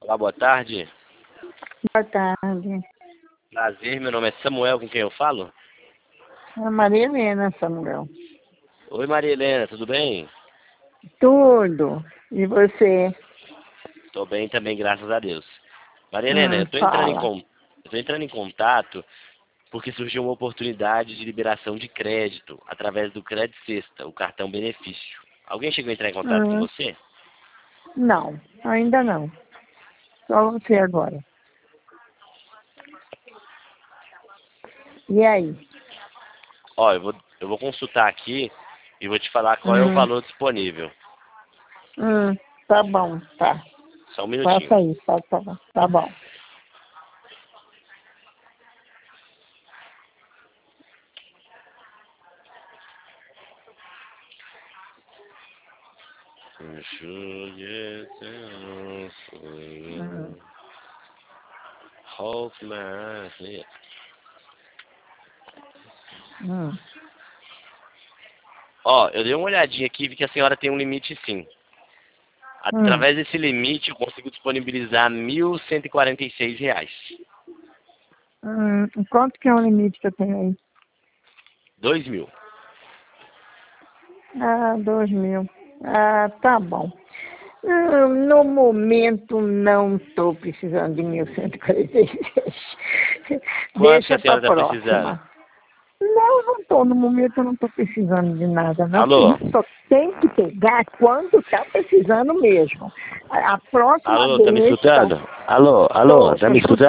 Olá, boa tarde. Boa tarde. Prazer, meu nome é Samuel, com quem eu falo? É Maria Helena, Samuel. Oi, Maria Helena, tudo bem? Tudo. E você? Tô bem também, graças a Deus. Maria Helena, eu tô Fala. entrando em contato porque surgiu uma oportunidade de liberação de crédito através do Crédito Sexta, o cartão benefício. Alguém chegou a entrar em contato com você? Não, ainda não. Só você agora. E aí? Ó, eu vou consultar aqui e vou te falar qual é o valor disponível. Tá bom, tá. Só um minutinho. Faça isso, tá bom. Tá bom. Ó, eu dei uma olhadinha aqui e vi que a senhora tem um limite sim. Através desse limite eu consigo disponibilizar R$ 1.146. Quanto que é o limite que eu tenho aí? 2.000. 2.000. Tá bom. No momento não estou precisando de 1.146. Quanto que Deixa a para senhora está precisando? próxima. Não estou. No momento eu não estou precisando de nada, não. Porque Alô? isso só tem que pegar quando está precisando mesmo. A próxima Alô, tá me vez. escutando? Alô, Estou tá me escutando?